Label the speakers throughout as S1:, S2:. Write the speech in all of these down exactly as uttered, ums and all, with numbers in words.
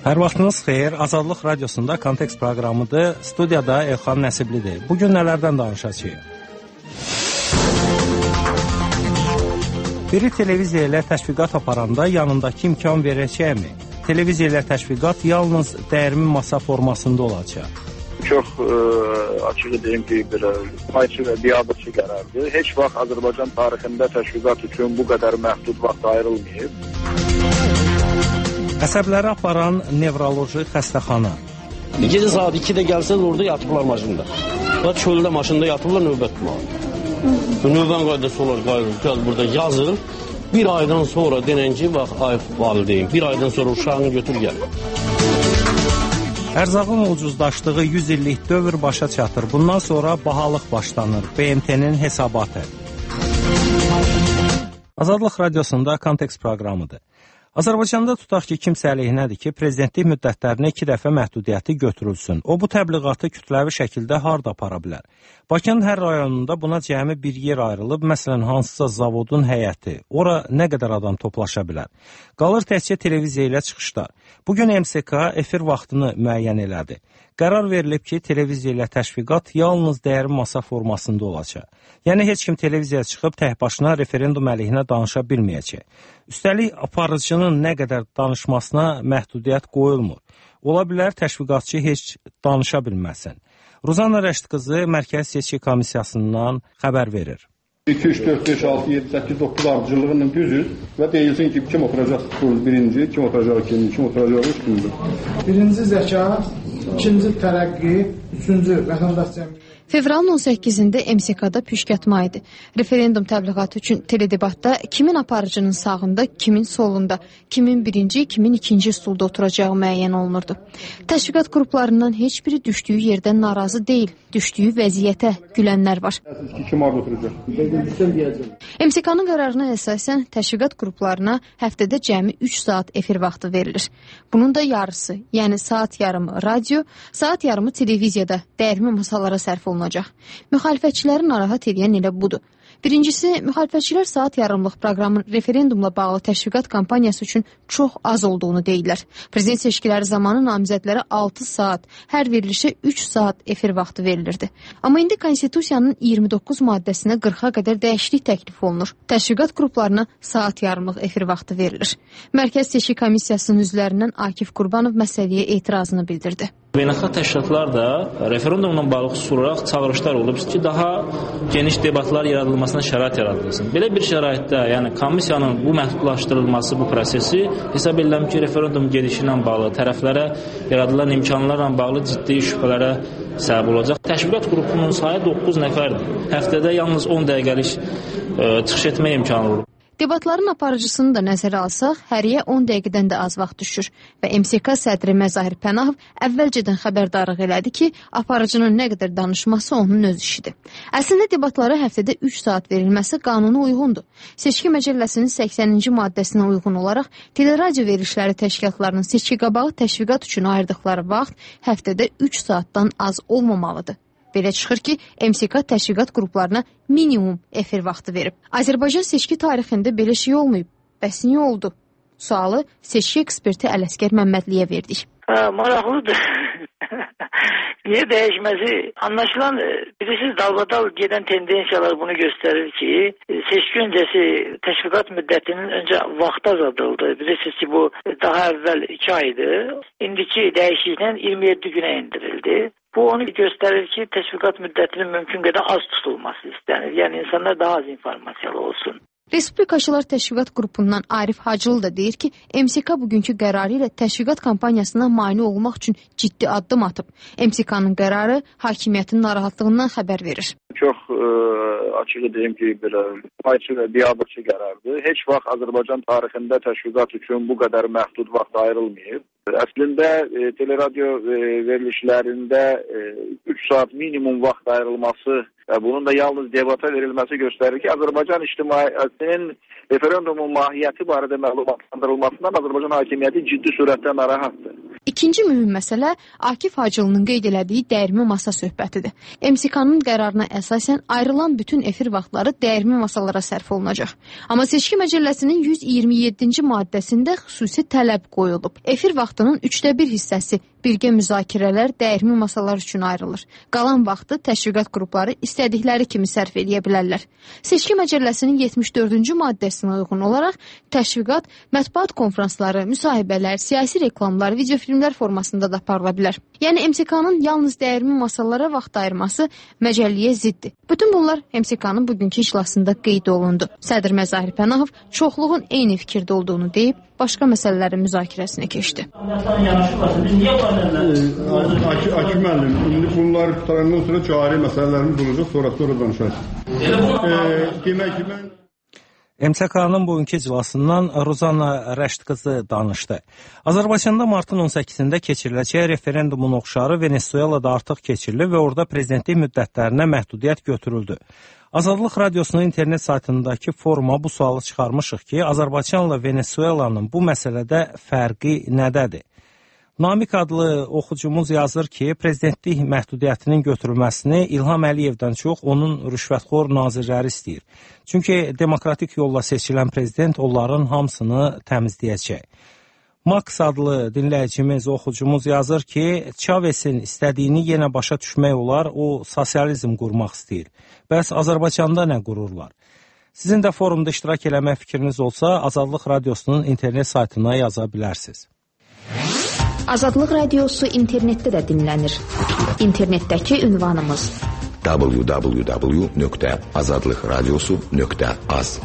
S1: Hər vaxtınız xeyir. Azadlıq Radiosunda Kontekst proqramıdır. Studiyada Elxan Nəsiblidir. Bugün nələrdən danışacağıq? Biri televiziya ilə təşviqat aparanda yanındakı imkan verəcəkmi? Televiziya ilə təşviqat yalnız dəyirmi masa formasında olacaq.
S2: Çox ə, açığı deyim ki, bir faydalı və biabırçı qərardır. Heç vaxt Azərbaycan tarixində təşviqat üçün bu qədər məhdud vaxt ayrılmayıb.
S1: Əsəbləri aparan nevroloji xəstəxana.
S3: Gecə saat ikidə gəlsəz orada yatıblar maşında. Və çöldə maşında yatıblar növbət tutmalı. Növbən qaydası olar, gəl burada yazır. Bir aydan sonra denən ki, bax, ay valideyim, bir aydan sonra uşağını götür gəl.
S1: Ərzağın ucuzlaşdığı yüz illik dövr başa çatır. Bundan sonra bahalıq başlanır. B M T-nin hesabatı. Azadlıq Radiosunda Kontekst proqramıdır. Azərbaycanda tutaq ki, kimsə əleyhinədir ki, prezidentlik müddətlərinə iki dəfə məhdudiyyəti götürülsün. O, bu təbliğatı kütləvi şəkildə harda apara bilər? Bakının hər rayonunda buna cəmi bir yer ayrılıb, məsələn, hansısa zavodun həyəti. Ora nə qədər adam toplaşa bilər? Qalır təkcə televiziya ilə çıxışlar. Bugün M S K efir vaxtını müəyyən elədi. Qərar verilib ki, televiziya ilə təşviqat yalnız dəyərli masa formasında olacaq. Yəni, heç kim televiziyaya çıxıb tək başına referendum əleyhinə danışa bilməyəcək. Üstəlik, aparıcının nə qədər danışmasına məhdudiyyət qoyulmur. Ola bilər, təşviqatçı heç danışa bilməsin. Ruzanna Rəşid qızı Mərkəzi Seçki Komissiyasından xəbər verir.
S4: iki, üç, dörd, beş, altı, yeddi, səkkiz, doqquz ardıcılığının düzüz və deyilsin ki, kim oturacaq birinci, kim oturacaq ikinci, kim oturacaq üçüncü.
S5: Birinci zəka, ikinci tərəqqi, üçüncü vətəndaş cəmiyyəti.
S6: Fevralın on səkkizində M S K-da püşkatma idi. Referendum təbliğatı üçün teledebatda kimin aparıcının sağında, kimin solunda, kimin birinci, kimin ikinci stulda oturacağı müəyyən olunurdu. Təşviqat qruplarından heç biri düşdüyü yerdən narazı deyil, düşdüyü vəziyyətə gülənlər var.
S4: Kim orada oturacaq?
S6: M S K-nın qərarına əsasən təşviqat qruplarına həftədə cəmi üç saat efir vaxtı verilir. Bunun da yarısı, yəni saat yarımı radio, saat yarımı televiziyada dəyərli masalara sərf olunur. olunacaq. Müxalifətçiləri narahat edən elə budur. Birincisi, müxalifətçilər saat yarımlıq proqramın referendumla bağlı təşviqat kampaniyası üçün çox az olduğunu deyirlər. Prezident seçkiləri zamanı namizədlərə altı saat, hər verilişə üç saat efir vaxtı verilirdi. Amma indi Konstitusiyanın iyirmi doqquz maddəsinə qırxa qədər dəyişiklik təklif olunur. Təşviqat qruplarına saat yarımlıq efir vaxtı verilir. Mərkəzi Seçki Komissiyasının üzvlərindən Akif Qurbanov məsələyə etirazını bildirdi.
S7: Beynəlxalq təşkilatlar da referendumla bağlı xüsusi olaraq çağırışlar olub ki, daha geniş debatlar yaradılmasına şərait yaradılsın. Belə bir şəraitdə, yəni komissiyanın bu məhdudlaşdırılması, bu prosesi hesab edirəm ki, referendum gedişi ilə bağlı tərəflərə yaradılan imkanlarla bağlı ciddi şübhələrə səbəb olacaq. Təşviqat qrupunun sayı doqquz nəfərdir. Həftədə yalnız on dəqiqəlik ə, çıxış etmə imkanı olur.
S6: Debatların aparıcısını da nəzərə alsaq, həriyə on dəqiqədən də az vaxt düşür və M S K sədri Məzahir Pənahov əvvəlcədən xəbərdarlıq elədi ki, aparıcının nə qədər danışması onun öz işidir. Əslində debatlara həftədə üç saat verilməsi qanuna uyğundur. Seçki Məcəlləsinin səksəninci maddəsinə uyğun olaraq teleradio verilişləri təşkilatlarının seçki qabağı təşviqat üçün ayırdıqları vaxt həftədə üç saatdan az olmamalıdır. Belə çıxır ki, M S K təşviqat qruplarına minimum efir vaxtı verib. Azərbaycan seçki tarixində belə şey olmayıb. Bəs niyə oldu? Sualı seçki eksperti Ələsgər Məmmədliyə verdik.
S8: Hə, maraqlıdır. Niyə dəyişməsi? Anlaşılan, bilirsiniz, dalbadal gedən tendensiyalar bunu göstərir ki, seçki öncəsi təşviqat müddətinin öncə vaxtı azaldıldı. Bilirsiniz ki, bu daha əvvəl iki aydı. İndiki dəyişikliklə iyirmi yeddi günə endirildi. Bu onu göstərir ki, təşviqat müddətinin mümkün qədər az tutulması istənir. Yəni, insanlar daha az informasiyalı olsun.
S6: Respublikaçılar Təşviqat qrupundan Arif Hacılı da deyir ki, M S K bugünkü qərarı ilə təşviqat kampaniyasına mane olmaq üçün ciddi addım atıb. M S K-nın qərarı hakimiyyətin narahatlığından xəbər verir.
S2: Çox ə, açığı deyim ki, bir faydalı və biabırçı qərardır. Heç vaxt Azərbaycan tarixində təşviqat üçün bu qədər məhdud vaxt ayrılmayıb. Əslində e, teleradio e, verilişlərində e, üç saat minimum vaxt ayrılması və bunun da yalnız debata verilməsi göstərir ki, Azərbaycan ictimaiyyətinin referendumun mahiyyəti barədə məlumatlandırılmasından Azərbaycan hakimiyyəti ciddi sürətlə narahatdır.
S6: İkinci mühüm məsələ Akif Hacılının qeyd elədiyi dəyirmi masa söhbətidir. M S K-nın qərarına əsasən ayrılan bütün efir vaxtları dəyirmi masalara sərf olunacaq. Amma Seçki Məcəlləsinin yüz iyirmi yeddinci maddəsində xüsusi tələb qoyulub. Efir vaxtının üçdə bir hissəsi birgə müzakirələr dəyirmi masalar üçün ayrılır. Qalan vaxtı təşviqat qrupları istədikləri kimi sərf edə bilərlər. Seçki Məcəlləsinin yetmiş dördüncü maddəsinə uyğun olaraq təşviqat mətbuat konfransları, müsahibələr, siyasi reklamlar, videofilmlər formasında da aparıla bilər. Yəni M S K-nın yalnız dəyirmi masalara vaxt ayırması məcəlliyə ziddir. Bütün bunlar M S K-nın bugünkü iclasında qeyd olundu. Sədr Məzahir Pənahov çoxluğun eyni fikirdə olduğunu deyib, başqa məsələlərin müzakirəsinə keçdi.
S4: Akif müəllim, indi bunlar qutarandan sonra cari məsələlərimiz olacaq, sonra sonra danışarız. Demək ki, mən
S1: M S K-nın bugünkü iclasından Rozana Rəşd qızı danışdı. Azərbaycanda martın on səkkizində keçiriləcək referendumun oxşarı Venezuelada artıq keçirildi və orada prezidentlik müddətlərinə məhdudiyyət götürüldü. Azadlıq Radiosunun internet saytındakı foruma bu sualı çıxarmışıq ki, Azərbaycanla Venezuelanın bu məsələdə fərqi nədədir? Namik adlı oxucumuz yazır ki, prezidentlik məhdudiyyətinin götürülməsini İlham Əliyevdən çox onun rüşvətxor nazirləri istəyir. Çünki demokratik yolla seçilən prezident onların hamısını təmizləyəcək. Max adlı dinləyicimiz, oxucumuz yazır ki, Chavez'in istədiyini yenə başa düşmək olar, o sosializm qurmaq istəyir. Bəs Azərbaycanda nə qururlar? Sizin də forumda iştirak eləmək fikriniz olsa, Azadlıq Radiosunun internet saytına yaza bilərsiniz.
S9: Azadlıq Radiosu internetdə də dinlənir. İnternetdəki ünvanımız w w w nöqtə azadlıq radiosu nöqtə az.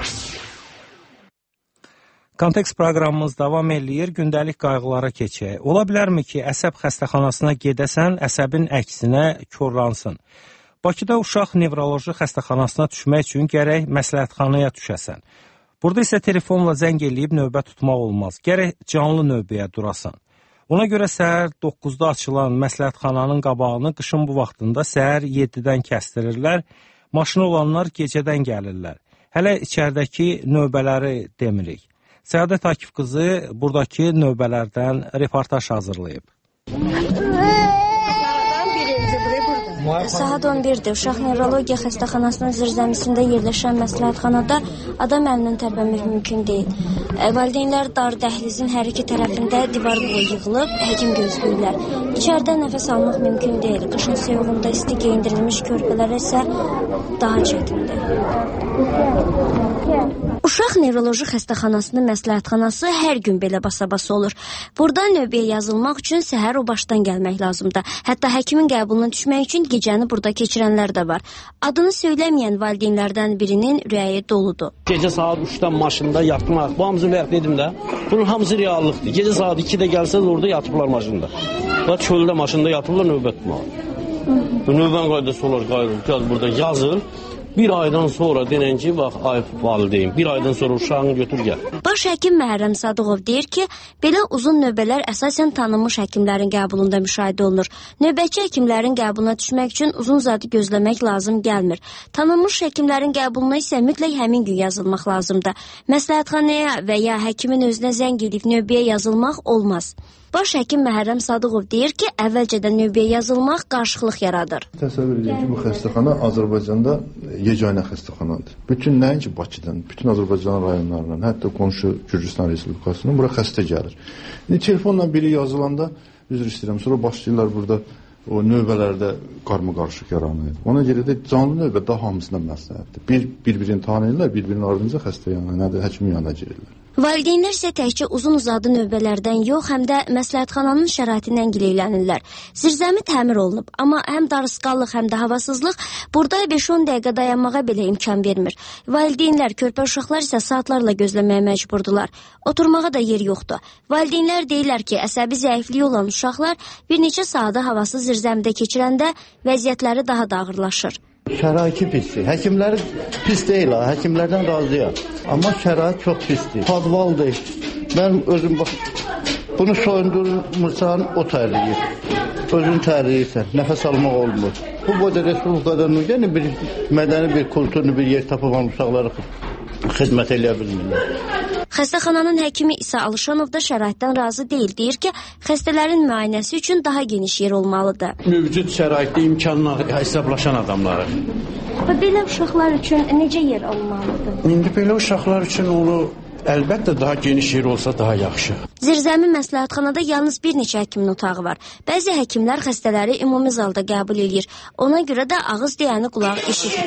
S1: Kontekst proqramımız davam eləyir, gündəlik qayğılara keçək. Ola bilərmi ki, əsəb xəstəxanasına gedəsən, əsəbin əksinə korlansın? Bakıda uşaq nevroloji xəstəxanasına düşmək üçün gərək məsləhətxanaya düşəsən. Burada isə telefonla zəng eləyib növbə tutmaq olmaz. Gərək canlı növbəyə durasan. Ona görə səhər doqquzda açılan məsləhətxananın qabağını qışın bu vaxtında səhər yeddidən kəstirirlər, maşını olanlar gecədən gəlirlər. Hələ içəridəki növbələri demirik. Səadət Akif qızı buradakı növbələrdən reportaj hazırlayıb.
S10: Saat on birdir. Uşaq nevrologiya xəstəxanasının zirzəmisində yerləşən məsləhətxanada adam əlindən tərpənmək mümkün deyil. Valideynlər dar dəhlizin hər iki tərəfində divar boyu yığılıb, həkim gözləyirlər. İçəridə nəfəs almaq mümkün deyil. Qışın soyuğunda isti geyindirilmiş körpələrə isə daha çətindir. Uşaq nevroloji xəstəxanasının məsləhətxanası hər gün belə basa-basa olur. Burada növbəyə yazılmaq üçün səhər o başdan gəlmək lazımdır. Hətta həkimin qəbuluna düşmək üçün gecəni burada keçirənlər də var. Adını söyləməyən valideynlərdən birinin ürəyi doludur.
S3: Gecə saat üçdən maşında yatmaq, bu hamısı rəyət dedim də, bunun hamısı reallıqdır. Gecə saat ikidə gəlsəz orada yatıblar maşında. Və çöldə maşında yatıblar növbət tutmağa. Növbən qaydası olar, qayrı, burada yazır. Bir aydan sonra denən ki, bax, ay valideyn, bir aydan sonra uşağını götür gəl.
S10: Baş həkim Məhrəm Sadıqov deyir ki, belə uzun növbələr əsasən tanınmış həkimlərin qəbulunda müşahidə olunur. Növbətçi həkimlərin qəbuluna düşmək üçün uzun zadı gözləmək lazım gəlmir. Tanınmış həkimlərin qəbuluna isə mütləq həmin gün yazılmaq lazımdır. Məsləhətxanaya və ya həkimin özünə zəng edib növbəyə yazılmaq olmaz. Baş həkim Məhrəm Sadıqov deyir ki, əvvəlcədən növbəyə yazılmaq qarışıqlıq yaradır.
S11: Təsəvvür edin ki, bu xəstəxana Azərbaycanda yeganə xəstəxanadır. Bütün nəinki Bakıdan, bütün Azərbaycan rayonlarından, hətta qonşu Gürcüstan Respublikasından bura xəstə gəlir. İndi telefonla biri yazılanda, üzr istəyirəm, sonra başlayırlar burada o növbələrdə qarma-qarışıq yaranır. Ona görə də canlı növbə daha hamısından məsləhətdir. Bir, bir-birini tanıyırlar, bir-birinin ardınca xəstə yanına, nədir, həkimin yanına girirlər.
S10: Valideynlər isə təkcə uzun uzadı növbələrdən yox, həm də məsləhətxananın şəraitindən gileylənirlər. Zirzəmi təmir olunub, amma həm darısqallıq, həm də havasızlıq burada beş on dəqiqə dayanmağa belə imkan vermir. Valideynlər, körpə uşaqlar isə saatlarla gözləməyə məcburdular. Oturmağa da yer yoxdur. Valideynlər deyirlər ki, əsəbi zəifliyi olan uşaqlar bir neçə saatı havasız zirzəmidə keçirəndə vəziyyətləri daha da ağırlaşır.
S12: Şəraiti pisdir. Həkimləri pis deyil, həkimlərdən razıyam. Amma şərait çox pisdir. Padvaldır. Mən özüm bax, bunu soyundurmursan, o tərliyir. Özün tərliyirsən, nəfəs almaq olmur. Bu boyda Respublikadan yəni bir mədəni, bir kulturlu bir yer tapılan uşaqları xidmət eləyə bilmirlər.
S10: Xəstəxananın həkimi İsa Alışanov da şəraitdən razı deyil. Deyir ki, xəstələrin müayinəsi üçün daha geniş yer olmalıdır.
S3: Mövcud şəraitdə imkanla hesablaşan adamları.
S10: Və belə uşaqlar üçün necə yer olmalıdır?
S3: İndi belə uşaqlar üçün onu əlbəttə daha geniş yer olsa daha yaxşı.
S10: Zirzəmi məsləhətxanada yalnız bir neçə həkimin otağı var. Bəzi həkimlər xəstələri ümumi zalda qəbul edir. Ona görə də ağız deyəni qulaq eşidir.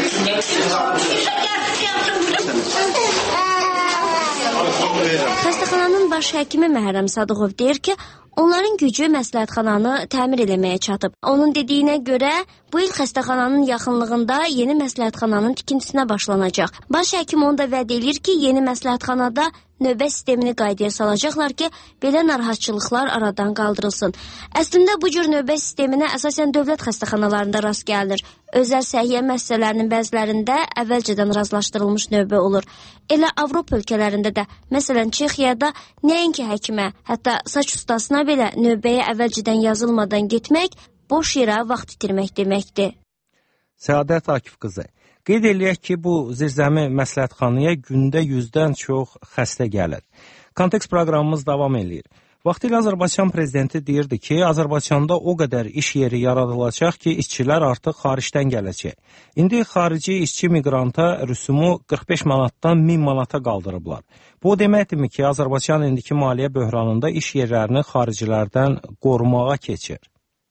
S10: Xəstəxananın baş həkimi Məhərrəm Sadıqov deyir ki, onların gücü məsləhətxananı təmir eləməyə çatıb. Onun dediyinə görə bu il xəstəxananın yaxınlığında yeni məsləhətxananın tikintisinə başlanacaq. Baş həkim onu da vəd edir ki, yeni məsləhətxanada növbə sistemini qaydaya salacaqlar ki, belə narahatçılıqlar aradan qaldırılsın. Əslində bu cür növbə sisteminə əsasən dövlət xəstəxanalarında rast gəlinir. Özəl səhiyyə müəssisələrinin bəzilərində əvvəlcədən razılaşdırılmış növbə olur. Elə Avropa ölkələrində də, məsələn Çexiyada nəinki həkimə, hətta saç ustasına belə növbəyə əvvəlcədən yazılmadan getmək boş yerə vaxt itirmək deməkdir.
S1: Səadət Akif qızı. Qeyd eləyək ki, bu zirzəmi məsləhətxanaya gündə yüzdən çox xəstə gəlir. Kontekst proqramımız davam eləyir. Vaxtilə Azərbaycan prezidenti deyirdi ki, Azərbaycanda o qədər iş yeri yaradılacaq ki, işçilər artıq xaricdən gələcək. İndi xarici işçi miqranta rüsumu qırx beş manatdan min manata qaldırıblar. Bu deməkdirmi ki, Azərbaycan indiki maliyyə böhranında iş yerlərini xaricilərdən qorumağa keçir?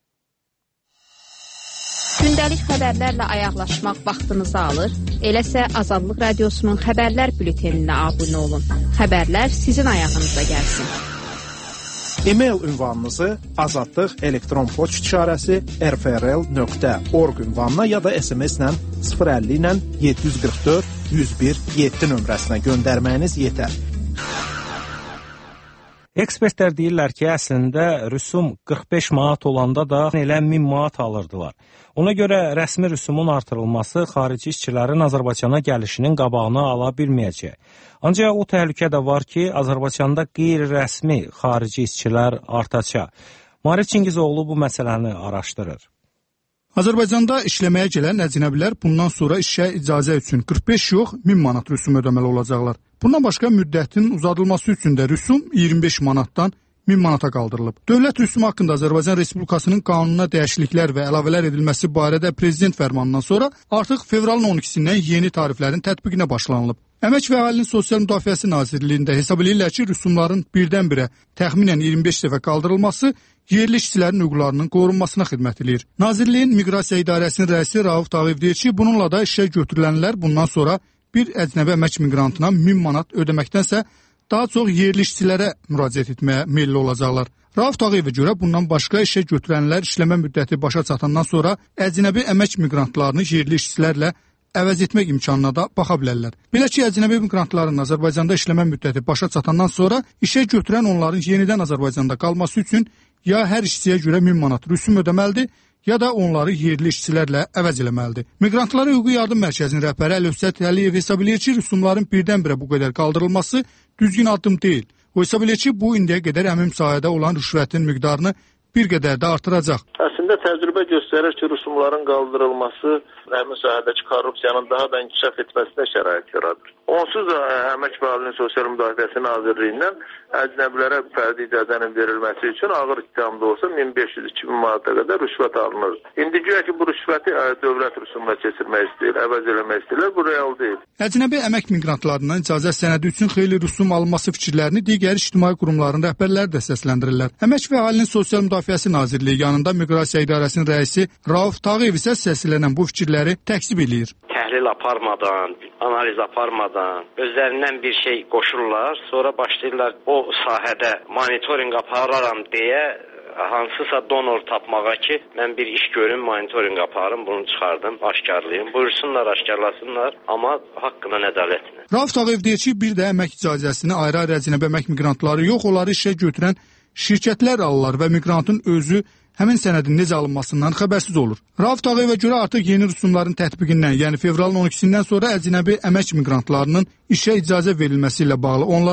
S13: Gündəlik xəbərlərlə ayaqlaşmaq vaxtınızı alır. Eləsə Azadlıq Radiosunun xəbərlər bülteninə abunə olun. Xəbərlər sizin ayağınıza gəlsin.
S14: E-mail ünvanınızı azadlıq elektron poçt işarəsi r f r l nöqtə org ünvanına ya da S M S ilə sıfır əlli ilə yeddi yüz qırx dörd yüz bir yeddi nömrəsinə göndərməyiniz yetər.
S1: Ekspertlər deyirlər ki, əslində rüsum qırx beş manat olanda da elə min manat alırdılar. Ona görə rəsmi rüsumun artırılması xarici işçilərin Azərbaycana gəlişinin qabağını ala bilməyəcək. Ancaq o təhlükə də var ki, Azərbaycanda qeyri-rəsmi xarici işçilər artacaq. Marif Çingizoğlu bu məsələni araşdırır.
S15: Azərbaycanda işləməyə gələn əcnəbilər bundan sonra işə icazə üçün qırx beş yox, min manat rüsum ödəməli olacaqlar. Bundan başqa müddətin uzadılması üçün də rüsum iyirmi beş manatdan min manata qaldırılıb. Dövlət rüsumu haqqında Azərbaycan Respublikasının qanununa dəyişikliklər və əlavələr edilməsi barədə prezident fərmanından sonra artıq fevralın on ikisindən yeni tariflərin tətbiqinə başlanılıb. Əmək və Əhalinin Sosial Müdafiəsi Nazirliyində hesab edirlər ki, rüsumların birdən-birə təxminən iyirmi beş dəfə qaldırılması yerli işçilərin hüquqlarının qorunmasına xidmət edir. Nazirliyin Miqrasiya İdarəsinin rəisi Rauf Tağıyev deyir ki, bununla da işə götürülənlər bundan sonra bir əcnəbi əmək miqrantına min manat ödəməkdənsə daha çox yerli işçilərə müraciət etməyə meyilli olacaqlar. Rauf Tağıyevə görə bundan başqa işə götürənlər işləmə müddəti başa çatandan sonra əcnəbi əmək miqrantlarını yerli işçilərlə əvəz etmək imkanına da baxa bilərlər. Belə ki, əcnəbi miqrantların Azərbaycanda işləmə müddəti başa çatandan sonra işə götürən onların yenidən Azərbaycanda qalması üçün ya hər işçiyə görə min manat rüsum ödəməlidir, ya da onları yerli işçilərlə əvəz eləməlidir. Miqrantlara Hüquqi Yardım Mərkəzinin rəhbəri Əlövsət Əliyev hesab edir ki, rüsumların birdən-birə bu qədər qaldırılması düzgün addım deyil. O hesab edir ki, bu indiyə qədər həmin sahədə olan rüşvətin miqdarını bir qədər də artıracaq.
S16: Əslində təcrübə göstərir ki, rüsumların qaldırılması həmin sahədəki korrupsiyanın daha da inkişaf etməsinə şərait yaradır. Onsuz da Əmək və Əhalinin Sosial Müdafiəsi Nazirliyindən əcnəbilərə fərdi icazənin verilməsi üçün ağır ittihamda olsa min beş yüz iki min manata qədər rüşvət alınır. İndi güya ki, bu rüşvəti dövlət rüsumuna keçirmək istəyir, əvəz eləmək istəyirlər, bu real deyil.
S15: Əcnəbi əmək miqrantlarından icazə sənədi üçün xeyli rüsum alınması fikirlərini digər ictimai qurumların rəhbərləri də səsləndirirlər. Əmək və Əhalinin Sosial Müdafiəsi Nazirliyi yanında Miqrasiya İdarəsinin rəisi Rauf Tağıyev isə səslənən bu fikirləri təksib eləyir.
S17: Təhlil aparmadan, analiz aparmadan özlərindən bir şey qoşurlar, sonra başlayırlar o sahədə monitorinq apararam deyə hansısa donor tapmağa ki, mən bir iş görüm, monitorinq aparım, bunu çıxardım, aşkarlayım. Buyursunlar, aşkarlasınlar, amma haqqına ədalətlə.
S15: Rauf Tağıyev deyir ki, bir də əmək icazəsini ayrı-ayrı əcnəbi əmək miqrantları yox, onları işə götürən şirkətlər alırlar və miqrantın özü həmin sənədin necə alınmasından xəbərsiz olur. Rauf Tağıyevə görə artıq yeni rüsumların tətbiqindən, yəni fevralın on ikisindən sonra əcnəbi əmək miqrantlarının işə icazə verilməsi ilə bağlı onlara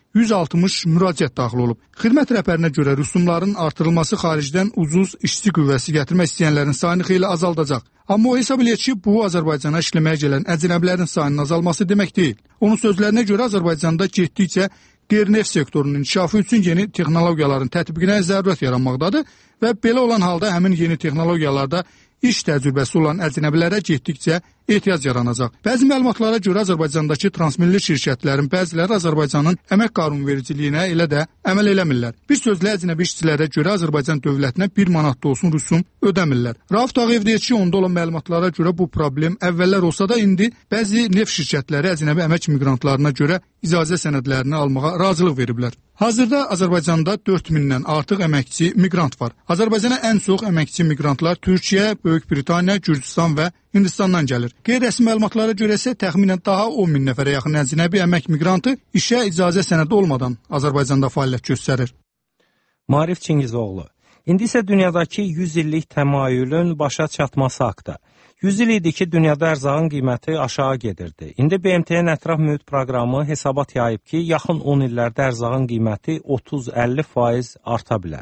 S15: yüz altmış müraciət daxil olub. Xidmət rəhbərinə görə rüsumların artırılması xaricdən ucuz işçi qüvvəsi gətirmək istəyənlərin sayını xeyli azaldacaq. Amma o hesab eləyir ki, bu Azərbaycana işləməyə gələn əcnəbilərin sayının azalması demək deyil. Onun sözlərinə görə Azərbaycanda getdikcə qeyri-neft sektorunun inkişafı üçün yeni texnologiyaların tətbiqinə zərurət yaranmaqdadır və belə olan halda həmin yeni texnologiyalarda iş təcrübəsi olan əcnəbilərə getdikcə ehtiyac yaranacaq. Bəzi məlumatlara görə Azərbaycandakı transmilli şirkətlərin bəziləri Azərbaycanın əmək qanunvericiliyinə elə də əməl eləmirlər. Bir sözlə əcnəbi işçilərə görə Azərbaycan dövlətinə bir manat da olsun rüsum ödəmirlər. Rauf Tağıyev deyir ki, onda olan məlumatlara görə bu problem əvvəllər olsa da indi bəzi neft şirkətləri əcnəbi əmək miqrantlarına görə icazə sənədlərini almağa razılıq veriblər. Hazırda Azərbaycanda dörd mindən artıq əməkçi miqrant var. Azərbaycana ən çox əməkçi miqrantlar Türkiyə, Böyük Britaniya, Gürcüstan və Hindistandan gəlir. Qeyri-rəsmi məlumatlara görə isə təxminən daha on min nəfərə yaxın əcnəbi əmək miqrantı işə icazə sənədi olmadan Azərbaycanda fəaliyyət göstərir.
S1: Maarif Çingizoğlu. İndi isə dünyadakı yüz illik təmayülün başa çatması haqda. yüz il idi ki, dünyada ərzağın qiyməti aşağı gedirdi. İndi B M T-nin ətraf mühit proqramı hesabat yayıb ki, yaxın on illərdə ərzağın qiyməti otuz əlli faiz arta bilər.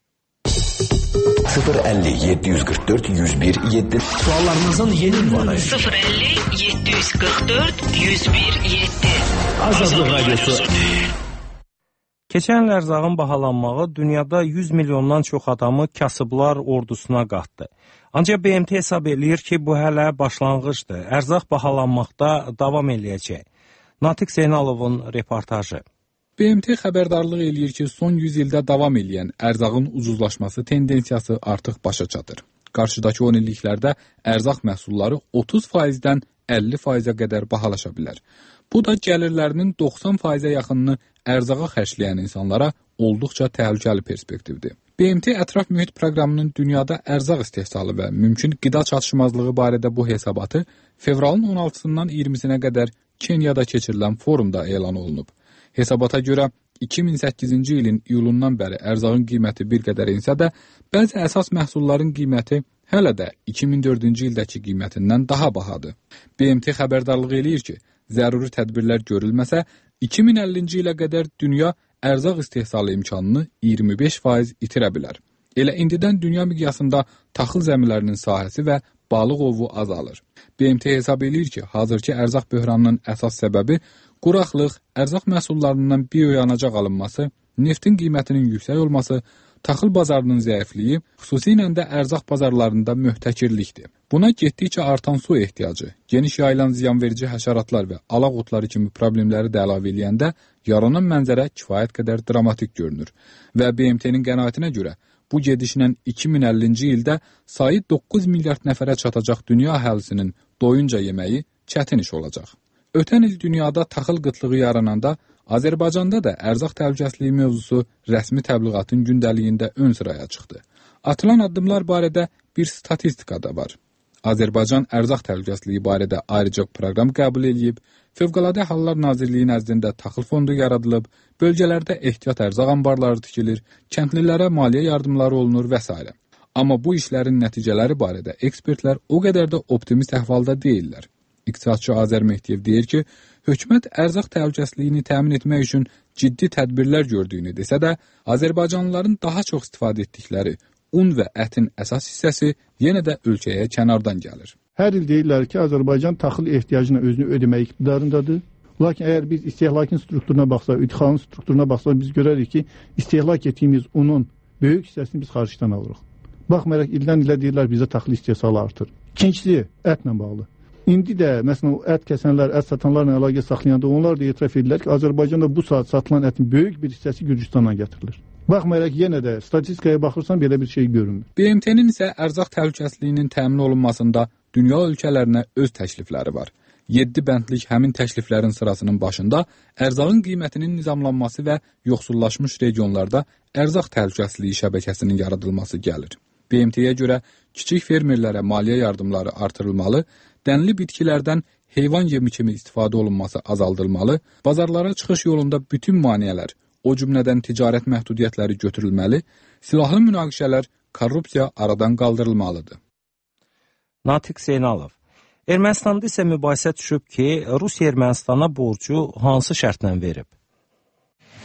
S18: sıfır əlli yeddi yüz qırx dörd yüz bir yeddi Suallarınızın yeni ünvanı
S19: sıfır əlli yeddi yüz qırx dörd yüz bir yeddi
S18: Azadlıq Radyosu.
S1: Keçən il ərzağın bahalanmağı dünyada yüz milyondan çox adamı kasıblar ordusuna qatdı. Ancaq B M T hesab eləyir ki, bu hələ başlanğıcdır. Ərzaq bahalanmaqda davam eləyəcək. Natiq Zeynalovun reportajı.
S20: B M T xəbərdarlıq eləyir ki, son yüz ildə davam eləyən ərzağın ucuzlaşması tendensiyası artıq başa çatır. Qarşıdakı on illiklərdə ərzaq məhsulları otuz faizdən əlli faizə qədər bahalaşa bilər. Bu da gəlirlərinin doxsan faizə yaxınını ərzağa xərcləyən insanlara olduqca təhlükəli perspektivdir. B M T ətraf mühit proqramının dünyada ərzaq istehsalı və mümkün qida çatışmazlığı barədə bu hesabatı fevralın on altısından iyirmisinə qədər Kenyada keçirilən forumda elan olunub. Hesabata görə iki min səkkizinci ilin iyulundan bəri ərzağın qiyməti bir qədər insə də, bəzi əsas məhsulların qiyməti hələ də iki min dördüncü ildəki qiymətindən daha bahadır. B M T xəbərdarlıq eləyir ki, zəruri tədbirlər görülməsə, iki min əllinci ilə qədər dünya ərzaq istehsalı imkanını iyirmi beş faiz itirə bilər. Elə indidən dünya miqyasında taxıl zəmilərinin sahəsi və balıq ovu azalır. B M T hesab eləyir ki, hazırki ərzaq böhranının əsas səbəbi quraqlıq, ərzaq məhsullarından bioyanacaq alınması, neftin qiymətinin yüksək olması, taxıl bazarının zəifliyi, xüsusilə də ərzaq bazarlarında möhtəkirlikdir. Buna getdikcə artan su ehtiyacı, geniş yayılan ziyanverici həşəratlar və alaq otları kimi problemləri də əlavə eləyəndə yaranan mənzərə kifayət qədər dramatik görünür. Və B M T-nin qənaətinə görə bu gedişlə iki min əllinci ildə sayı doqquz milyard nəfərə çatacaq dünya əhalisinin doyunca yeməyi çətin iş olacaq. Ötən il dünyada taxıl qıtlığı yarananda Azərbaycanda da ərzaq təhlükəsizliyi mövzusu rəsmi təbliğatın gündəliyində ön sıraya çıxdı. Atılan addımlar barədə bir statistika da var. Azərbaycan ərzaq təhlükəsizliyi barədə ayrıca proqram qəbul edilib, Fövqəladə Hallar Nazirliyi nəzdində taxıl fondu yaradılıb, bölgələrdə ehtiyat ərzaq anbarları tikilir, kəndlilərə maliyyə yardımları olunur və s. Amma bu işlərin nəticələri barədə ekspertlər o qədər də optimist əhvalda deyirlər. İqtisadçı Azər Mehdiyev deyir ki, hökumət ərzaq təhlükəsizliyini təmin etmək üçün ciddi tədbirlər gördüyünü desə də, Azərbaycanlıların daha çox istifadə etdikləri un və ətin əsas hissəsi yenə də ölkəyə kənardan gəlir.
S4: Hər il deyirlər ki, Azərbaycan taxıl ehtiyacına özünü ödəmək iqtidarındadır. Lakin əgər biz istehlakın strukturuna baxsaq, idxalın strukturuna baxsaq, biz görərik ki, istehlak etdiyimiz unun böyük hissəsini biz xaricdən alırıq. Baxmayaraq ildən ilə deyirlər bizə taxıl istehsalı artır. İkincisi, ətlə bağlı. İndi də, məsələn, ət kəsənlər, ət satanlarla əlaqə saxlayanda onlar da etiraf edirlər ki, Azərbaycanda bu saat satılan ətin böyük bir hissəsi Gürcüstandan gətirilir. Baxmayaraq yenə də statistikaya baxırsan belə bir şey görünmür.
S20: B M T-nin isə ərzaq təhlükəsizliyinin təmin olunmasında dünya ölkələrinə öz təklifləri var. yeddi bəndlik həmin təkliflərin sırasının başında ərzağın qiymətinin nizamlanması və yoxsullaşmış regionlarda ərzaq təhlükəsizliyi şəbəkəsinin yaradılması gəlir. B M T-yə görə kiçik fermerlərə maliyyə yardımları artırılmalı, dənli bitkilərdən heyvan yemi kimi istifadə olunması azaldılmalı, bazarlara çıxış yolunda bütün maneələr, o cümlədən ticarət məhdudiyyətləri götürülməli, silahlı münaqişələr, korrupsiya aradan qaldırılmalıdır.
S1: Natiq Zeynalov. Ermənistanda isə mübahisə düşüb ki, Rusiya Ermənistana borcu hansı şərtlə verib?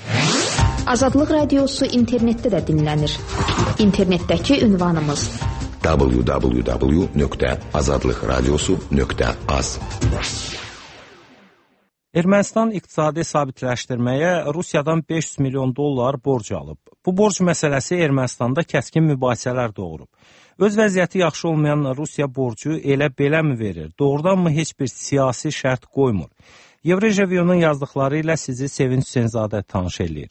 S9: Azadlıq Radiosu internetdə də dinlənir. İnternetdəki ünvanımız w w w nöqtə azadlıq radiosu nöqtə az.
S1: Ermənistan iqtisadi sabitləşdirməyə Rusiyadan beş yüz milyon dollar borc alıb. Bu borc məsələsi Ermənistanda kəskin mübahisələr doğurub. Öz vəziyyəti yaxşı olmayan Rusiya borcu elə belə mi verir? Doğrudanmı heç bir siyasi şərt qoymur? Yevrejevyonun yazdıqları ilə sizi Sevinç Hüseynzadə tanış eləyir.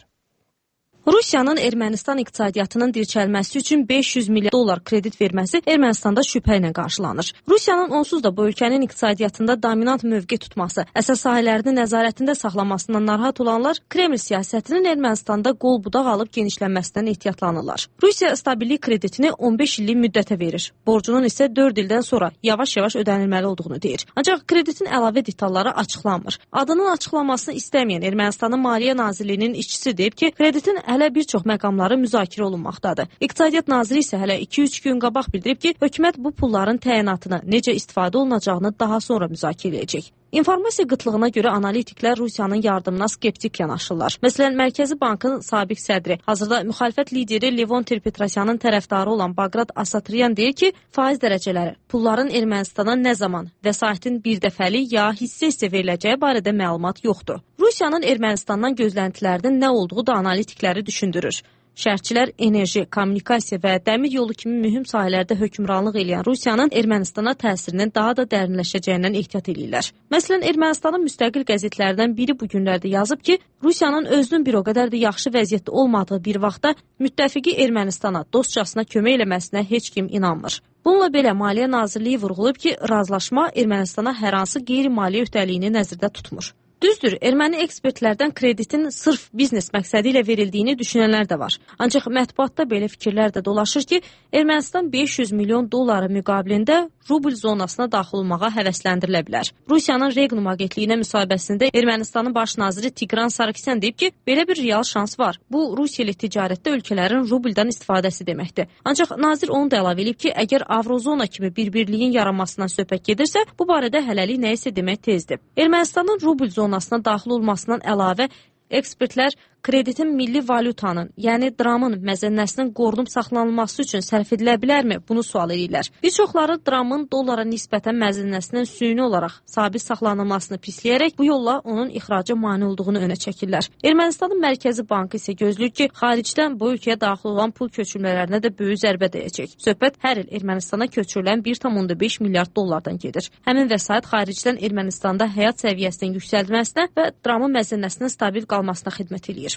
S21: Rusiyanın Ermənistan iqtisadiyyatının dirçəlməsi üçün beş yüz milyon dollar kredit verməsi Ermənistanda şübhə ilə qarşılanır. Rusiyanın onsuz da bu ölkənin iqtisadiyyatında dominant mövqe tutması, əsas sahələrini nəzarətində saxlamasından narahat olanlar Kreml siyasətinin Ermənistanda qol budaq alıb genişlənməsindən ehtiyatlanırlar. Rusiya stabillik kreditini on beş illik müddətə verir. Borcunun isə dörd ildən sonra yavaş-yavaş ödənilməli olduğunu deyir. Ancaq kreditin əlavə detalları açıqlanmır. Adının açıqlanmasını istəməyən Ermənistanın Maliyyə Nazirliyinin işçisi deyib ki, kreditin hələ bir çox məqamları müzakirə olunmaqdadır. İqtisadiyyat naziri isə hələ iki üç gün qabaq bildirib ki, hökumət bu pulların təyinatını, necə istifadə olunacağını daha sonra müzakirə edəcək. İnformasiya qıtlığına görə analitiklər Rusiyanın yardımına skeptik yanaşırlar. Məsələn, Mərkəzi Bankın sabiq sədri, hazırda müxalifət lideri Levon Ter-Petrosyanın tərəfdarı olan Baqrat Asatryan deyir ki, faiz dərəcələri pulların Ermənistana nə zaman vəsaitin bir dəfəlik ya hissə-hissə veriləcəyi barədə məlumat yoxdur. Rusiyanın Ermənistandan gözləntilərinin nə olduğu da analitikləri düşündürür. Şərhçilər enerji, kommunikasiya və dəmir yolu kimi mühüm sahələrdə hökmranlıq edən Rusiyanın Ermənistana təsirinin daha da dərinləşəcəyindən ehtiyat edirlər. Məsələn, Ermənistanın müstəqil qəzetlərindən biri bu günlərdə yazıb ki, Rusiyanın özünün bir o qədər də yaxşı vəziyyətdə olmadığı bir vaxtda müttəfiqi Ermənistana dostcasına kömək eləməsinə heç kim inanmır. Bununla belə Maliyyə Nazirliyi vurğulayıb ki, razılaşma Ermənistana hər hansı qeyri-maliyyə öhdəliyini nəzərdə tutmur. Düzdür, erməni ekspertlərdən kreditin sırf biznes məqsədi ilə verildiyini düşünənlər də var. Ancaq mətbuatda belə fikirlər də dolaşır ki, Ermənistan beş yüz milyon dolları müqabilində rubl zonasına daxil olmağa həvəsləndirilə bilər. Rusiyanın Regnum agentliyinə müsahibəsində Ermənistanın baş naziri Tigran Sarkisyan deyib ki, belə bir real şans var. Bu, Rusiya ilə ticarətdə ölkələrin rubldan istifadəsi deməkdir. Ancaq nazir onu da əlavə edib ki, əgər Avrozona kimi bir birliyin yaranmasından söhbət gedirsə, bu barədə hələlik nəyisə demək tezdir. Ermənistanın rubl zonasına daxil olmasından əlavə ekspertlər kreditin milli valyutanın, yəni dramın məzənnəsinin qorunub saxlanılması üçün sərf edilə bilərmi? Bunu sual edirlər. Bir çoxları dramın dollara nisbətən məzənnəsinin süni olaraq sabit saxlanılmasını pisləyərək bu yolla onun ixraca mane olduğunu önə çəkirlər. Ermənistanın Mərkəzi Bankı isə gözləyir ki, xaricdən bu ölkəyə daxil olan pul köçürmələrinə də böyük zərbə dəyəcək. Söhbət hər il Ermənistana köçürülən bir tam beş milyard dollardan gedir. Həmin vəsait xaricdən Ermənistanda həyat səviyyəsinin yüksəldilməsinə və dramın məzənnəsinin stabil qalmasına xidmət edir.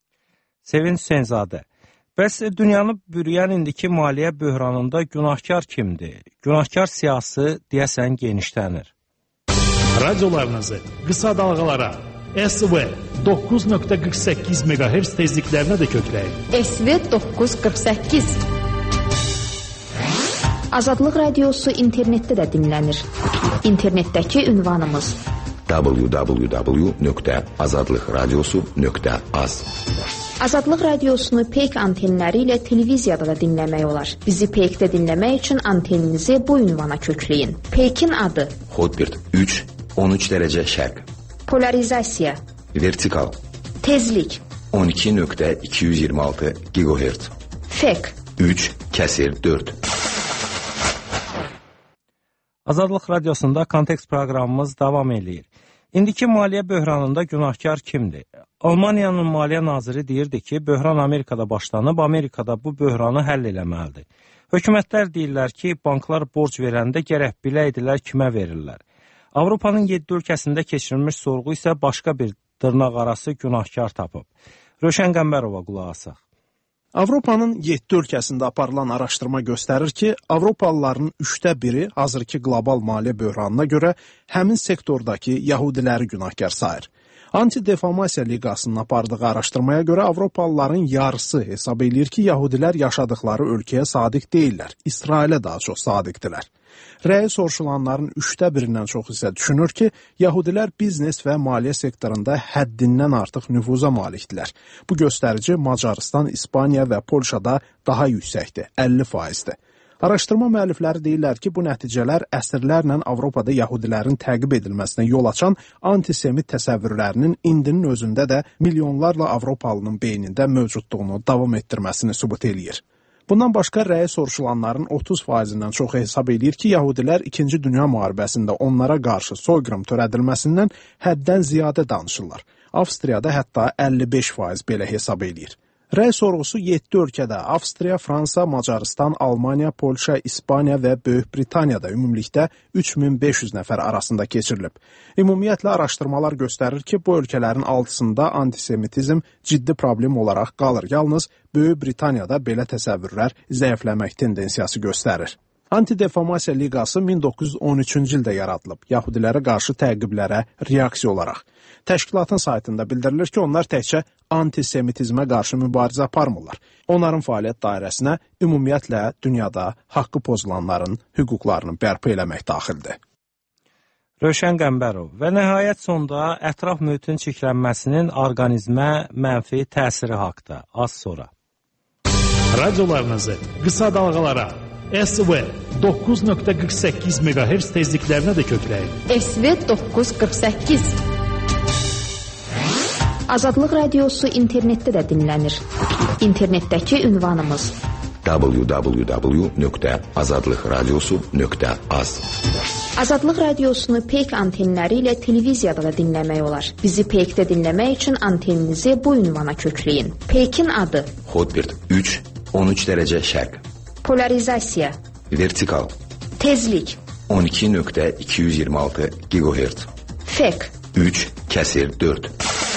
S1: Sevinç Hüseynzadə, bəs dünyanı bürüyən indiki maliyyə böhranında günahkar kimdir? Günahkar siyasi deyəsən genişlənir.
S22: Radiolarınızı qısa dalğalara S V doqquz nöqtə qırx səkkiz meqahertz tezliklərinə də kökləyin.
S6: S V doqquz qırx səkkiz.
S9: Azadlıq Radiosu internetdə də dinlənir. İnternetdəki ünvanımız
S18: w w w nöqtə azadlıq radiosu nöqtə az.
S9: Azadlıq Radiosunu Peyk antenləri ilə televiziyada da dinləmək olar. Bizi Peykdə dinləmək üçün anteninizi bu ünvana kökləyin. Peykin adı
S18: Hotbird üç on üç dərəcə şərq.
S9: Polarizasiya
S18: Vertikal
S9: Tezlik
S18: on iki nöqtə iki yüz iyirmi altı gigahertz.
S9: Fek
S18: üç kəsir dörd.
S1: Azadlıq Radiosunda Kontekst proqramımız davam edir. İndiki maliyyə böhranında günahkar kimdir? Almaniyanın maliyyə naziri deyirdi ki, böhran Amerikada başlanıb, Amerikada bu böhranı həll eləməlidir. Hökumətlər deyirlər ki, banklar borc verəndə gərək biləyidilər kimə verirlər. Avropanın yeddi ölkəsində keçirilmiş sorğu isə başqa bir dırnaq arası günahkar tapıb. Röşən Qəmbərova qulaq asaq.
S14: Avropanın yeddi ölkəsində aparılan araşdırma göstərir ki, Avropalıların üçdə biri hazırki qlobal maliyyə böhranına görə həmin sektordakı yahudiləri günahkar sayır. Anti-Defamasiya Liqasının apardığı araşdırmaya görə Avropalıların yarısı hesab edir ki, yahudilər yaşadıkları ölkəyə sadiq deyirlər, İsrailə daha çox sadiqdirlər. Rəyi soruşulanların üçdə birindən çox isə düşünür ki, yahudilər biznes və maliyyə sektorunda həddindən artıq nüfuza malikdirlər. Bu göstərici Macarıstan, İspaniya və Polşada daha yüksəkdir, əlli faizdir. Araşdırma müəllifləri deyirlər ki, bu nəticələr əsrlərlə Avropada yəhudilərin təqib edilməsinə yol açan antisemit təsəvvürlərinin indinin özündə də milyonlarla Avropalının beynində mövcudluğunu davam etdirməsini sübut eləyir. Bundan başqa rəyi soruşulanların otuz faizindən çoxu hesab edir ki, yəhudilər İkinci Dünya müharibəsində onlara qarşı soyqırım törədilməsindən həddən ziyadə danışırlar. Avstriyada hətta əlli beş faiz belə hesab edir. Rəy sorğusu yeddi ölkədə Avstriya, Fransa, Macarıstan, Almaniya, Polşa, İspaniya və Böyük Britaniyada ümumilikdə üç min beş yüz nəfər arasında keçirilib. Ümumiyyətlə araşdırmalar göstərir ki, bu ölkələrin altısında antisemitizm ciddi problem olaraq qalır. Yalnız Böyük Britaniyada belə təsəvvürlər zəifləmək tendensiyası göstərir. Antidefamasiya Liqası min doqquz yüz on üçüncü ildə yaradılıb, yəhudilərə qarşı təqiblərə reaksiya olaraq. Təşkilatın saytında bildirilir ki, onlar təkcə antisemitizmə qarşı mübarizə aparmırlar. Onların fəaliyyət dairəsinə ümumiyyətlə dünyada haqqı pozulanların hüquqlarını bərpa eləmək daxildir.
S1: Rövşən Qəmbərov və nəhayət sonda ətraf mühitin çirklənməsinin orqanizmə mənfi təsiri haqqında az sonra.
S22: Radiolarınızı qısa dalğalara S V doqquz nöqtə qırx səkkiz meqahertz tezliklərinə də kökləyin.
S6: S V doqquz qırx səkkiz.
S9: Azadlıq Radiosu internetdə də dinlənir. İnternetdəki ünvanımız
S18: w w w nöqtə azadlıq radiosu nöqtə az.
S9: Azadlıq Radiosunu Peyk antenləri ilə televiziyada da dinləmək olar. Bizi Peykdə dinləmək üçün anteninizi bu ünvana kökləyin. Peykin adı
S18: Hotbird üç on üç dərəcə şərq.
S9: Polarizasiya
S18: Vertikal
S9: Tezlik
S18: on iki nöqtə iki yüz iyirmi altı gigahertz.
S9: Fek
S18: üç kəsir dörd.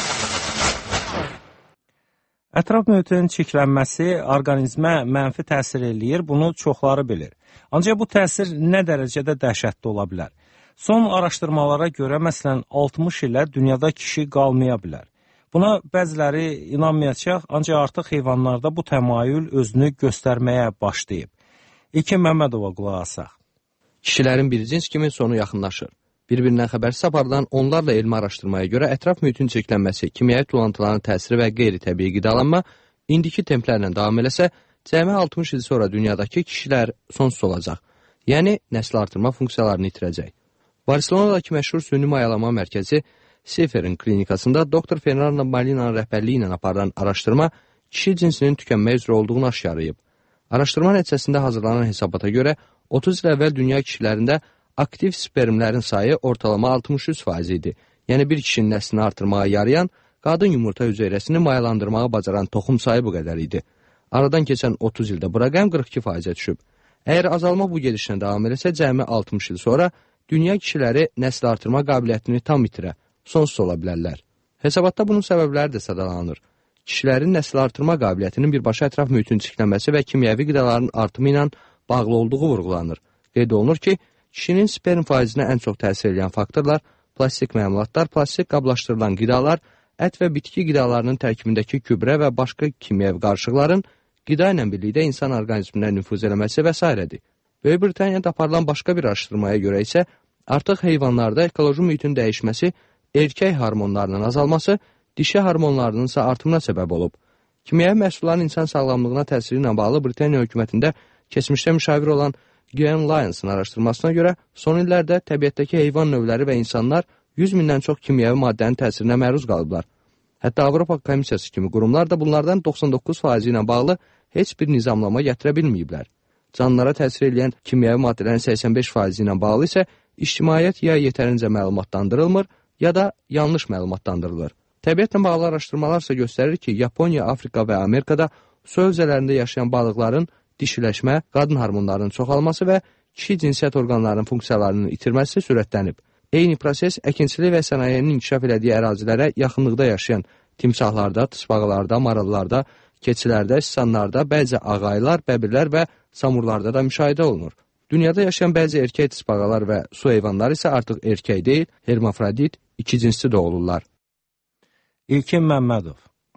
S1: Ətraf mühitin çirklənməsi orqanizmə mənfi təsir eləyir, bunu çoxları bilir. Ancaq bu təsir nə dərəcədə dəhşətli ola bilər? Son araşdırmalara görə, məsələn, altmış ilə dünyada kişi qalmaya bilər. Buna bəziləri inanmayacaq, ancaq artıq heyvanlarda bu təmayül özünü göstərməyə başlayıb. İlkin Məmmədova qulaq asaq.
S5: Kişilərin bir cins kimi sonu yaxınlaşır. Bir-birindən xəbərsiz aparılan onlarla elmi araşdırmaya görə ətraf mühitin çirklənməsi, kimyəvi tulantıların təsiri və qeyri-təbii qidalanma indiki templərlə davam eləsə, cəmi altmış il sonra dünyadakı kişilər sonsuz olacaq. Yəni, nəsil artırma funksiyalarını itirəcək. Barcelonadakı məşhur süni mayalama mərkəzi Seferin klinikasında doktor Fernando Malina'nın rəhbərliyi ilə aparılan araşdırma kişi cinsinin tükənmək üzrə olduğunu aşkarlayıb. Araşdırma nəticəsində hazırlanan hesabata görə otuz il əvvəl dünya kişilərində aktiv spermlərin sayı ortalama altmış üç faiz idi. Yəni bir kişinin nəslini artırmağa yarayan, qadın yumurta hüceyrəsini mayalandırmağa bacaran toxum sayı bu qədər idi. Aradan keçən otuz ildə bu rəqəm qırx iki faizə düşüb. Əgər azalma bu gedişlə davam eləsə, cəmi altmış il sonra dünya kişiləri nəsl artırma qabiliyyətini tam itirə, sonsuz ola bilərlər. Hesabatda bunun səbəbləri də sadalanır. Kişilərin nəsl artırma qabiliyyətinin birbaşa ətraf mühitin çirklənməsi və kimyəvi qidaların artımı ilə bağlı olduğu vurğulanır. Qeyd olunur ki, kişinin sperm faizinə ən çox təsir edən faktorlar plastik məmulatlar, plastik qablaşdırılan qidalar, ət və bitki qidalarının tərkibindəki gübrə və başqa kimyəvi qarışıqların qida ilə birlikdə insan orqanizminə nüfuz eləməsi və s. Böyük Britaniyada aparılan başqa bir araşdırmaya görə isə artıq heyvanlarda ekoloji mühitin dəyişməsi, erkək hormonlarının azalması, dişi hormonlarının isə artımına səbəb olub. Kimyəvi məhsulların insan sağlamlığına təsiri ilə bağlı Britaniya hökumətində keçmişdə müşavir olan Gwen Lyons'ın araşdırmasına görə son illərdə təbiətdəki heyvan növləri və insanlar yüz mindən çox kimyəvi maddənin təsirinə məruz qalıblar. Hətta Avropa Komissiyası kimi qurumlar da bunlardan doxsan doqquz faizi ilə bağlı heç bir nizamlama gətirə bilməyiblər. Canlılara təsir edən kimyəvi maddələrin səksən beş faizi ilə bağlı isə ictimaiyyət ya yetərincə məlumatlandırılmır, ya da yanlış məlumatlandırılır. Təbiətlə bağlı araşdırmalar isə göstərir ki, Yaponiya, Afrika və Amerikada su hövzələrində yaşayan balıqların dişiləşmə, qadın hormonlarının çoxalması və kişi cinsiyyət orqanlarının funksiyalarının itirməsi sürətlənib. Eyni proses əkinçilik və sənayenin inkişaf elədiyi ərazilərə yaxınlıqda yaşayan timsahlarda, tısbağalarda, marallarda, keçilərdə, siçanlarda, bəzi ağaylar, bəbirlər və samurlarda da müşahidə olunur. Dünyada yaşayan bəzi erkək tısbağalar və su heyvanları isə artıq erkək deyil, hermafrodit, iki cinsli doğulurlar.
S1: İlkin Məmmədov.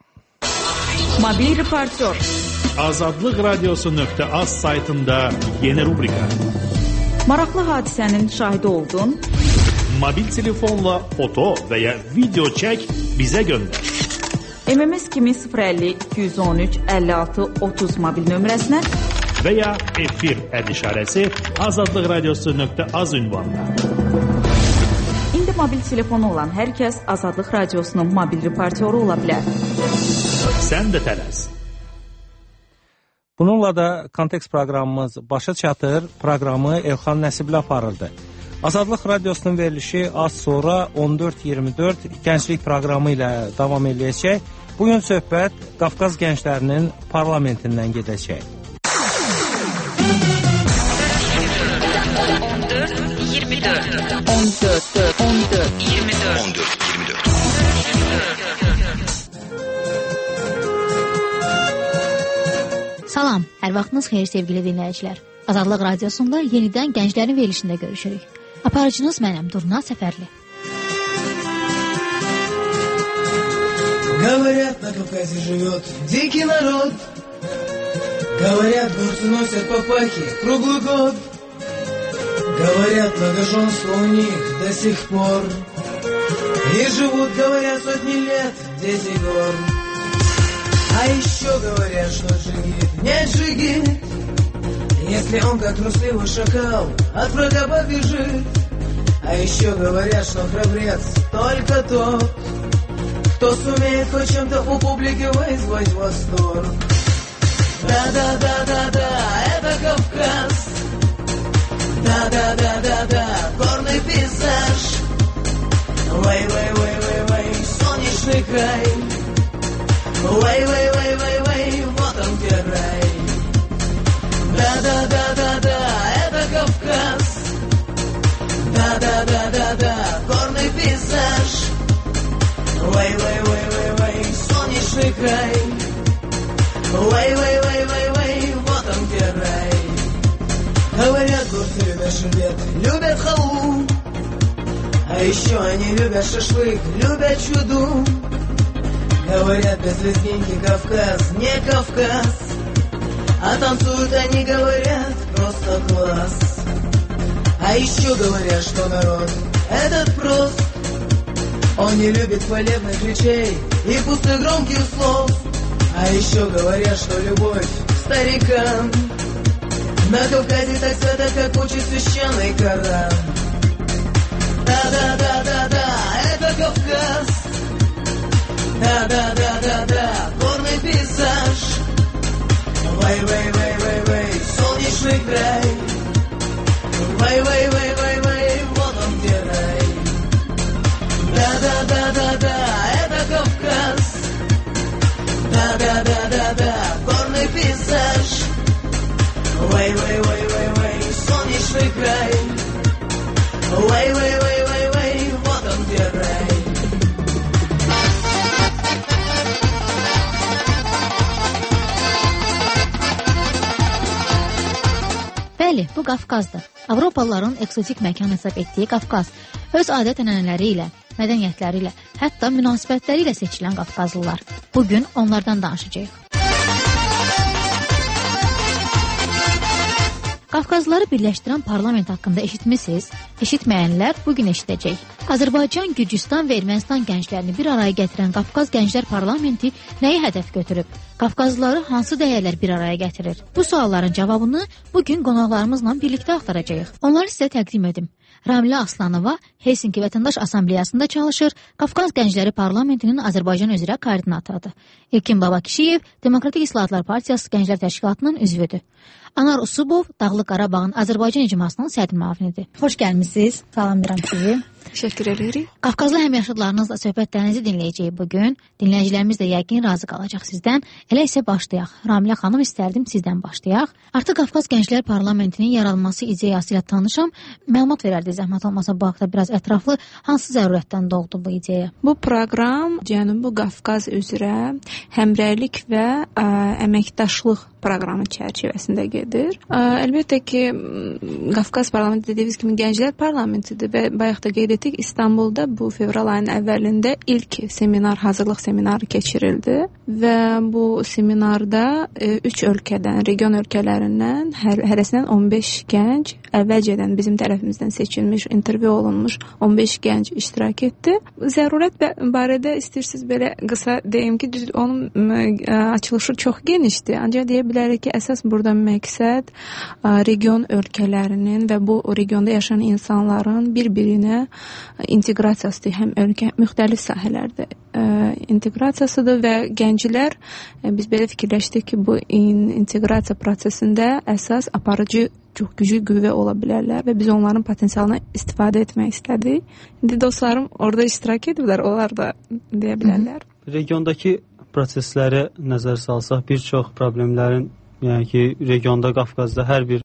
S19: Mobil reportyor.
S22: Azadlıq Radiosu nöqtə az saytında yeni rubrika.
S19: Maraqlı hadisənin şahidi oldun.
S22: Mobil telefonla foto və ya video çək, bizə göndər.
S19: M M S kimi sıfır əlli iki yüz on üç əlli altı otuz mobil nömrəsinə
S22: və ya efir əd işarəsi azadlıq radiosu nöqtə az ünvanına.
S7: İndi mobil telefonu olan hər kəs Azadlıq Radiosunun mobil reportyoru ola bilər.
S22: Sən də tələs.
S1: Bununla da Kontekst proqramımız başa çatır. Proqramı Elxan Nəsibli aparırdı. Azadlıq Radiosunun verilişi az sonra on dörd iyirmi dörd gənclik proqramı ilə davam edəcək. Bugün söhbət Qafqaz gənclərinin parlamentindən gedəcək.
S19: on dörd iyirmi dörd
S7: on dörd on dörd
S19: iyirmi dörd
S18: on dörd iyirmi dörd.
S8: Salam, hər vaxtınız xeyir sevgili dinləyicilər. Azadlıq Radiosunda yenidən gənclərin verilişində görüşürük. Aparıcınız mənəm, Durna Səfərli.
S23: Говорят, на Кавказе живет дикий народ. Говорят, горцы носят папахи круглый год. Говорят, многоженство у них до сих пор. И живут, говорят, сотни лет дети гор. А еще говорят, что джигит не джигит, если он, как трусливый шакал, от врага побежит. А еще говорят, что храбрец только тот, кто сумеет хоть чем-то у публики вызвать восторг. Да-да-да-да-да, это Кавказ. Да-да-да-да-да, горный пейзаж. Вай-вай-вай-вай-вай, солнечный край. Вай-вай-вай-вай-вай, вот он где рай. Да-да-да-да-да, это Кавказ. Да-да-да-да-да, горный пейзаж. Вай-вай-вай-вай-вай, солнечный край. Вай-вай-вай-вай-вай, вот он где рай. Говорят, горцы любят шербет, любят халву. А еще они любят шашлык, любят чуду. Говорят, без лезгинки Кавказ не Кавказ. А танцуют они, говорят, просто класс. А еще говорят, что народ этот прост. Он не любит хвалебных речей и пустых громких слов. А еще говорят, что любовь к старикам на Кавказе так свято, как учит священный Коран. Да-да-да-да-да, это Кавказ. Да-да-да-да-да, горный пейзаж. Вай-вай-вай-вай-вай, солнечный край. Вай-вай-вай-вай-вай, вот он где рай. Да-да-да-да-да, это Кавказ. Да-да-да-да-да, горный пейзаж. Вай-вай-вай-вай-вай, солнечный край. Вай-вай-вай-вай-вай, вот он где рай.
S8: Bəli, bu Qafqazdır. Avropalıların eksotik məkan hesab etdiyi Qafqaz. Öz adət-ənənələri ilə, mədəniyyətləri ilə, hətta münasibətləri ilə seçilən Qafqazlılar. Bugün onlardan danışacağıq. Qafqazlıları birləşdirən parlament haqqında eşitmisiniz? Eşitməyənlər bugün eşidəcək. Azərbaycan, Gürcüstan və Ermənistan gənclərini bir araya gətirən Qafqaz Gənclər Parlamenti nəyi hədəf götürüb? Qafqazlıları hansı dəyərlər bir araya gətirir? Bu sualların cavabını bugün qonaqlarımızla birlikdə axtaracağıq. Onları sizə təqdim edim. Ramilə Aslanova Helsinki Vətəndaş Assambleyasında çalışır, Qafqaz Gəncləri Parlamentinin Azərbaycan üzrə koordinatorudur. İlkin Babakişiyev Demokratik İslahatlar Partiyası Gənclər Təşkilatının üzvüdür. Anar Usubov Dağlıq Qarabağın Azərbaycan icmasının sədr müavinidir. Xoş gəlmisiniz. Salamlayıram sizi.
S24: Təşəkkür edirik.
S8: Qafqazlı həmyaşıdlarınızla söhbətlərinizi dinləyəcəyik bugün. Dinləyicilərimiz də yəqin razı qalacaq sizdən. Elə isə başlayaq. Ramilə xanım, istərdim sizdən başlayaq. Artıq Qafqaz Gənclər Parlamentinin yaradılması ideyası ilə tanışam. Məlumat verərdi zəhmət olmasa bu haqda biraz ətraflı. Hansı zərurətdən doğdu bu ideya?
S24: Bu proqram Cənubi Qafqaz üzrə həmrəylik və ə, əməkdaşlıq proqramı çərçivəsində gedir. Ə, əlbəttə ki, Qafqaz Parlamenti dediyimiz kimi Gənclər Parlamentidir və bayaq da qeyd etdik, İstanbulda bu fevral ayının əvvəlində ilk seminar, hazırlıq seminarı keçirildi və bu seminarda üç ölkədən, region ölkələrindən hər, hərəsindən on beş gənc, əvvəlcədən bizim tərəfimizdən seçilmiş, intervyu olunmuş on beş gənc iştirak etdi. Zərurət barədə istəyirsiniz belə qısa deyim ki, düz onun açılışı çox genişdir. Ancaq deyə bilərik ki, əsas burada məqsəd region ölkələrinin və bu regionda yaşayan insanların bir-birinə inteqrasiyasıdır. Həm ölkə müxtəlif sahələrdə inteqrasiyasıdır və gənclər biz belə fikirləşdik ki, bu inteqrasiya prosesində əsas aparıcı çox güclü qüvvə ola bilərlər və biz onların potensialını istifadə etmək istədik. İndi dostlarım orada iştirak ediblər, onlar da deyə bilərlər.
S2: Regiondakı prosesləri nəzər salsaq, bir çox problemlərin, yəni ki, regionda, Qafqazda hər bir